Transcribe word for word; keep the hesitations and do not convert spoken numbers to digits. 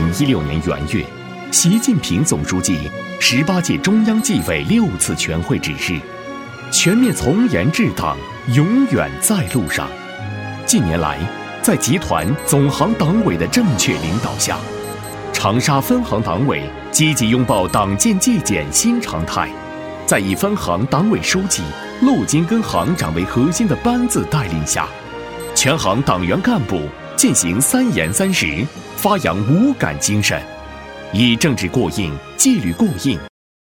一六年元月，习近平总书记十八届中央纪委六次全会指示，全面从严治党永远在路上。近年来，在集团总行党委的正确领导下，长沙分行党委积极拥抱党建纪检新常态，在以分行党委书记、陆金根行长为核心的班子带领下，全行党员干部进行三严三实，发扬无感精神，以政治过硬、纪律过硬